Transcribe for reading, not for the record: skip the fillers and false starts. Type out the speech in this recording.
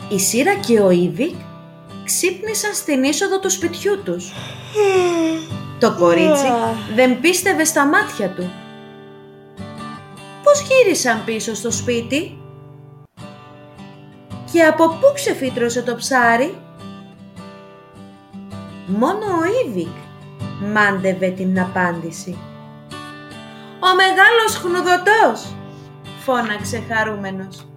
Η Σύρα και ο Ήβικ ξύπνησαν στην είσοδο του σπιτιού τους. Το κορίτσι δεν πίστευε στα μάτια του. Πώς γύρισαν πίσω στο σπίτι? Και από πού ξεφύτρωσε το ψάρι? Μόνο ο Ήβικ μάντευε την απάντηση. «Ο μεγάλος χνουδωτός», φώναξε χαρούμενος.